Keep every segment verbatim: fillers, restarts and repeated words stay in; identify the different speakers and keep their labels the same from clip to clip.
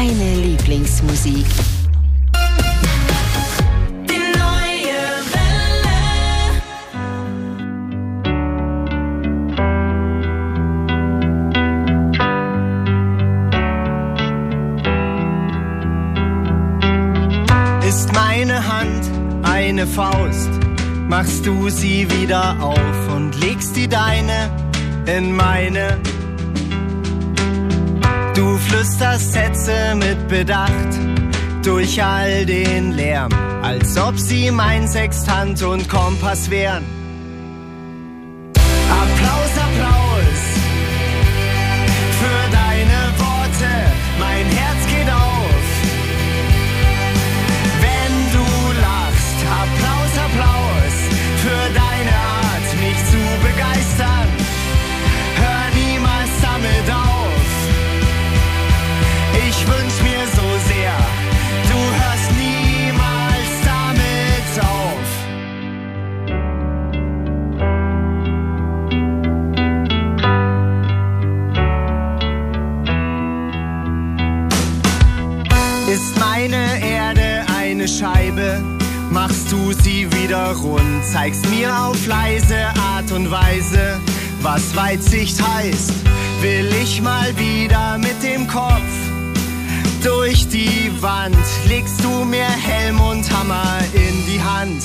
Speaker 1: deine Lieblingsmusik.
Speaker 2: Ist meine Hand eine Faust, machst du sie wieder auf und legst die deine in meine. Du flüsterst Sätze mit Bedacht durch all den Lärm, als ob sie mein Sextant und Kompass wären. Applaus, Applaus für deine Worte, mein Herz geht auf, wenn du lachst. Applaus, Applaus für deine Art, mich zu begeistern. Hör niemals damit auf. Ich wünsch mir so sehr, du hörst niemals damit auf. Ist meine Erde eine Scheibe, machst du sie wieder rund, zeigst mir auf leise Art und Weise, was Weitsicht heißt. Will ich mal wieder mit dem Kopf durch die Wand, legst du mir Helm und Hammer in die Hand.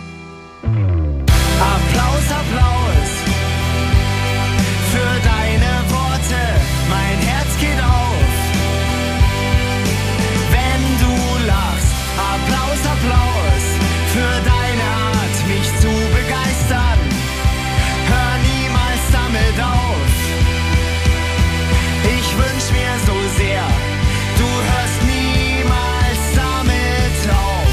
Speaker 2: Applaus, Applaus für deine Worte, mein Herz geht auf, wenn du lachst. Applaus, Applaus für deine Art, mich zu begeistern. Hör niemals damit auf. Ich wünsch mir so sehr, du hörst niemals damit auf.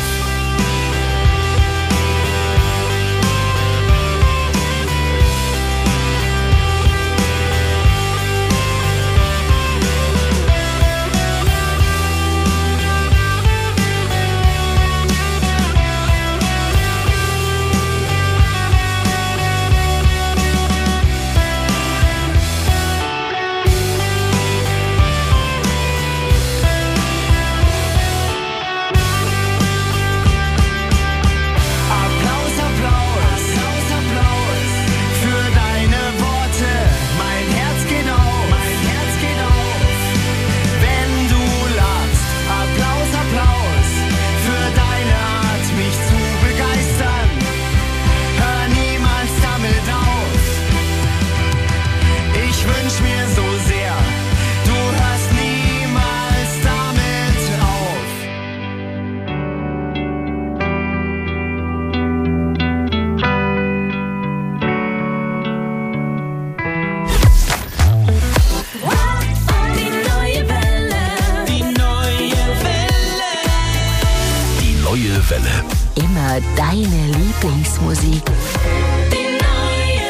Speaker 1: Immer deine Lieblingsmusik.
Speaker 3: Die neue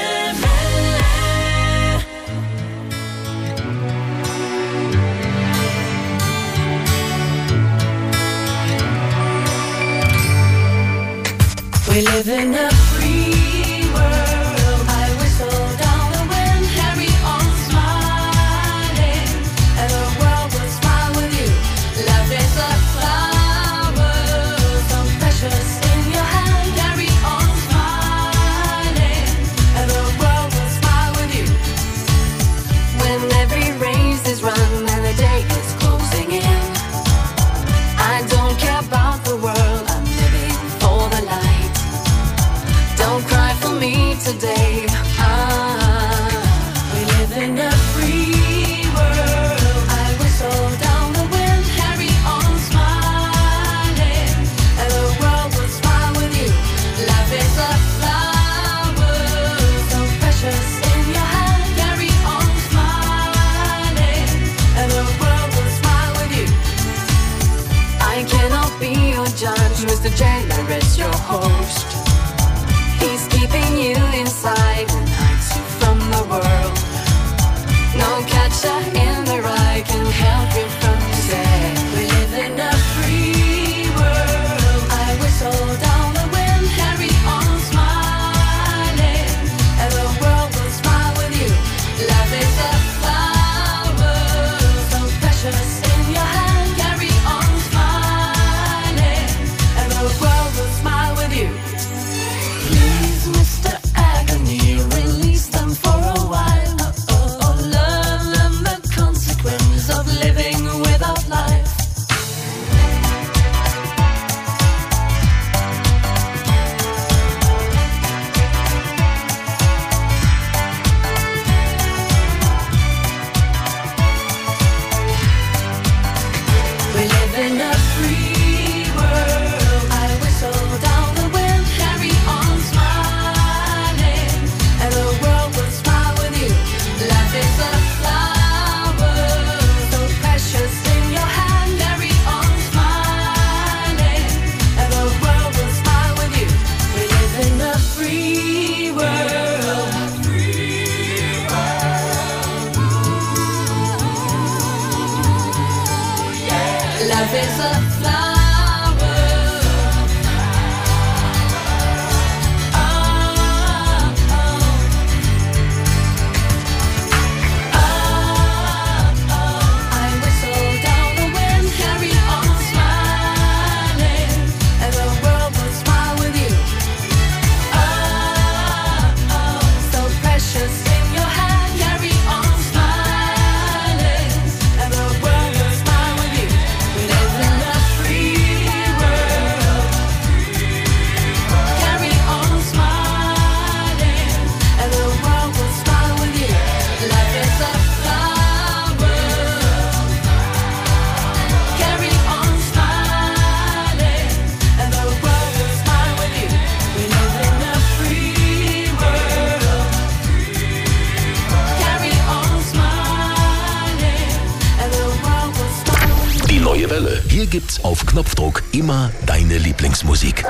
Speaker 3: Welle. We live in a free world. I whistle down the wind, carry on smiling, and the world will smile with you. Love is a flower, so precious in your hand. Carry on smiling, and the world will smile with you. When every race is run and the day is closing in, I don't care about the world. I'm living for the light. Don't cry.
Speaker 4: gibt's auf Knopfdruck immer deine Lieblingsmusik.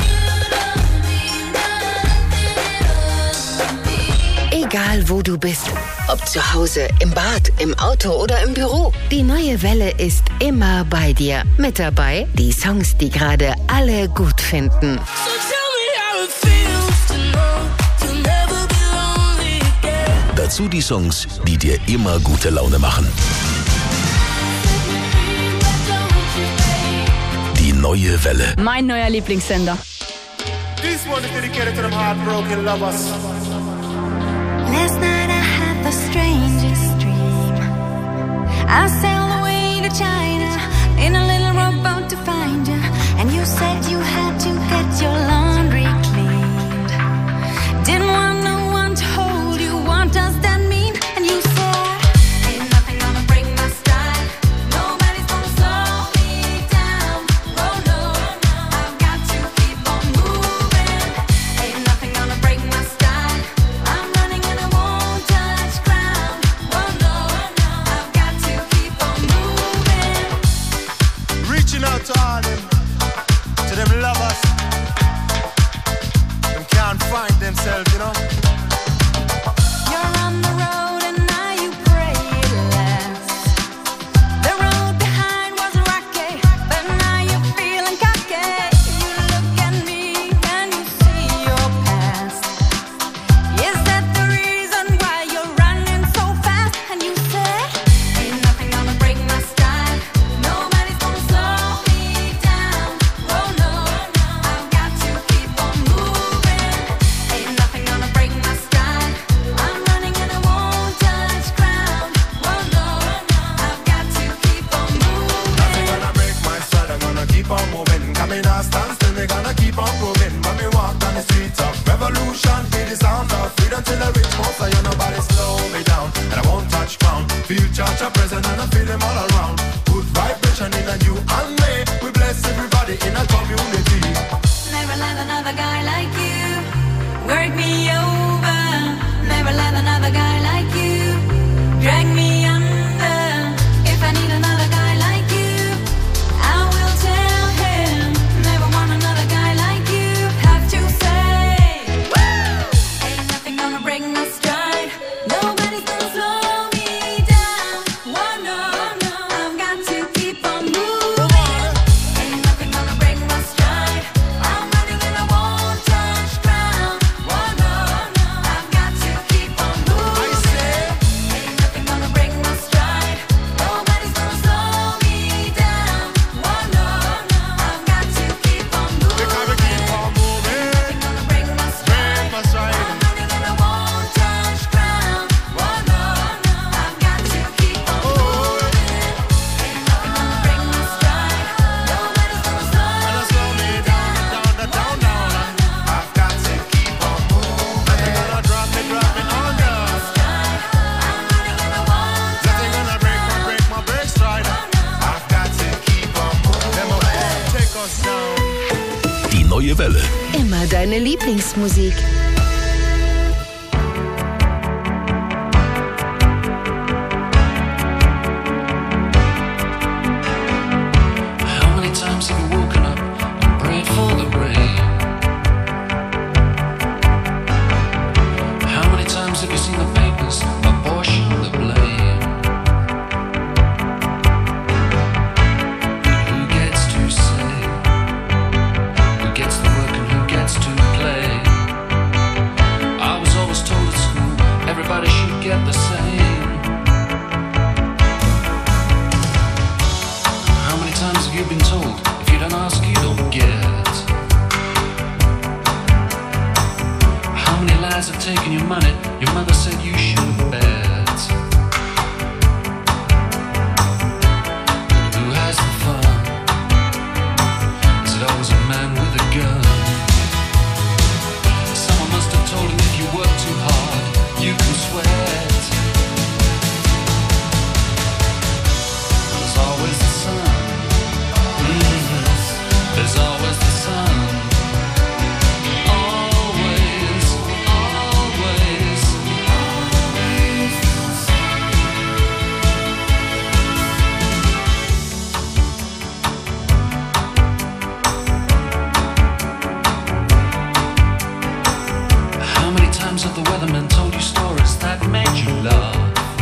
Speaker 1: Egal wo du bist, ob zu Hause, im Bad, im Auto oder im Büro, die neue Welle ist immer bei dir. Mit dabei die Songs, die gerade alle gut finden.
Speaker 4: Dazu die Songs, die dir immer gute Laune machen. Die neue Welle.
Speaker 5: Mein neuer Lieblingssender.
Speaker 2: This one is dedicated to them heartbroken lovers.
Speaker 6: Last night I had the strangest dream. I sailed away to China in a little rowboat to find you. And you said you had to get your laundry cleaned. Didn't want no one to hold you. What does that mean? And you said, ain't nothing gonna break my style. Nobody's gonna slow me down. Oh no, I've got to keep on moving. Ain't nothing gonna break my style. I'm running and I won't touch ground. Oh no, I've got to keep on moving.
Speaker 2: Reaching out to all them, to them lovers. Them can't find themselves, you know.
Speaker 6: You're on the road and now you pray it lasts. The road behind was rocky, but now you're feeling cocky. You look at me and you see your past. Is that the reason why you're running so fast? And you say, ain't nothing gonna break my style. Nobody's gonna slow me down. Oh no, I've got to keep on moving. Ain't nothing gonna break my style. I'm running and I won't touch ground. Oh no, I've got to keep on moving.
Speaker 2: Nothing gonna break my stride, I'm gonna keep on moving. Coming out, stand still, we gonna keep on proving. When we walk down the streets of revolution, feel the sound of freedom till I reach most. I nobody slow me down, and I won't touch ground. Feel church are present and I feel them all around. Good vibration in a you and me. We bless everybody in a community.
Speaker 6: Never let another guy like you work me over. Never let another guy like you drag me under. If I need another guy like you, I will tell him. Never want another guy like you. Have to say, ain't nothing gonna break my stride. Nobody's gonna slow me down. Oh no, I've got to keep on moving. Ain't nothing gonna break my stride. I'm running and I won't touch ground. Oh no, I've got to keep on moving. Ain't nothing gonna break my stride. Nobody's gonna slow me down. Oh no, I've got to keep on moving.
Speaker 2: Because we keep on moving.
Speaker 6: Nothing gonna break my stride.
Speaker 2: Break my stride.
Speaker 6: I'm running and I won't touch ground. Oh no, I've got to keep on moving. Ain't nothing gonna break my stride. Nobody's gonna slow
Speaker 2: Gonna slow me down, down, down, down, down. I've got to keep on moving. Nothing gonna drop me, drop me under.
Speaker 6: I'm running and I won't
Speaker 2: Nothing gonna break my, break my break stride. I've got to keep on moving. Them won't take us down.
Speaker 4: Die neue Welle.
Speaker 1: Immer deine Lieblingsmusik.
Speaker 7: How many times have you woken up and prayed for the rain? How many times have you seen the papers apportion the blame? Who gets to say? Who gets the work and who gets to play? I was always told at school everybody should get the same. How many times have you been told if you don't ask you don't get? How many lies have taken your money? Your mother said you should bet. Who has the fun? Is it always a man with a gun? Someone must have told him if you work too hard, you can sweat. There's always the sun. Mhm. There's always the sun. Always, always. times that the weathermen told you stories that made you laugh.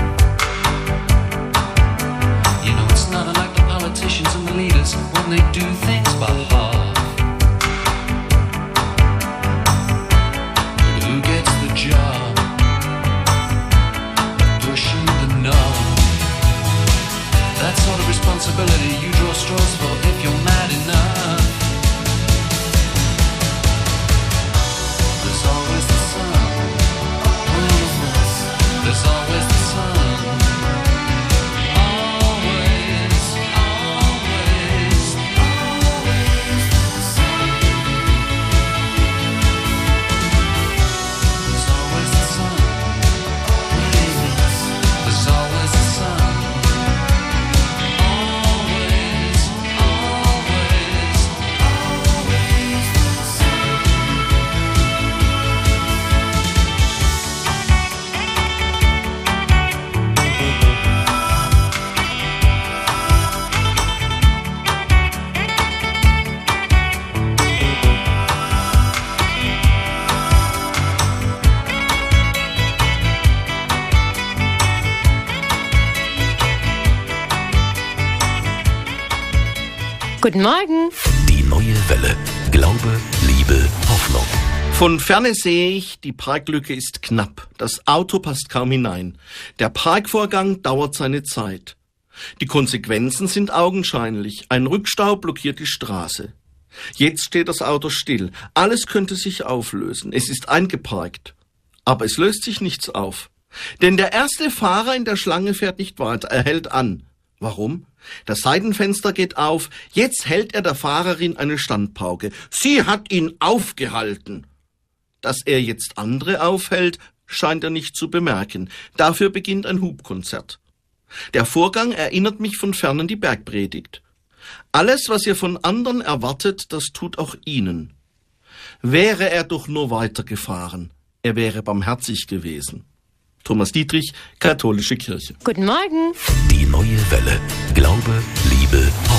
Speaker 7: You know it's not unlike the politicians and the leaders when they do things by half. But who gets the job? Pushing the knob. That sort of responsibility you draw straws for if you're mad enough. There's always the sun. There's always the sun. Always, always, always the sun. There's always the sun. There's always the sun. Always, always, always the sun.
Speaker 1: Guten Morgen.
Speaker 4: Die neue Welle. Glaube, Liebe, Hoffnung.
Speaker 5: Von ferne sehe ich, die Parklücke ist knapp. Das Auto passt kaum hinein. Der Parkvorgang dauert seine Zeit. Die Konsequenzen sind augenscheinlich. Ein Rückstau blockiert die Straße. Jetzt steht das Auto still. Alles könnte sich auflösen. Es ist eingeparkt. Aber es löst sich nichts auf. Denn der erste Fahrer in der Schlange fährt nicht weiter. Er hält an. Warum? Das Seitenfenster geht auf. Jetzt hält er der Fahrerin eine Standpauke. Sie hat ihn aufgehalten. Dass er jetzt andere aufhält, scheint er nicht zu bemerken. Dafür beginnt ein Hubkonzert. Der Vorgang erinnert mich von fern an die Bergpredigt. Alles, was ihr von anderen erwartet, das tut auch ihnen. Wäre er doch nur weitergefahren. Er wäre barmherzig gewesen. Thomas Dietrich, Katholische Kirche.
Speaker 1: Guten Morgen.
Speaker 4: Die neue Welle. Glaube, Liebe, Hoffnung.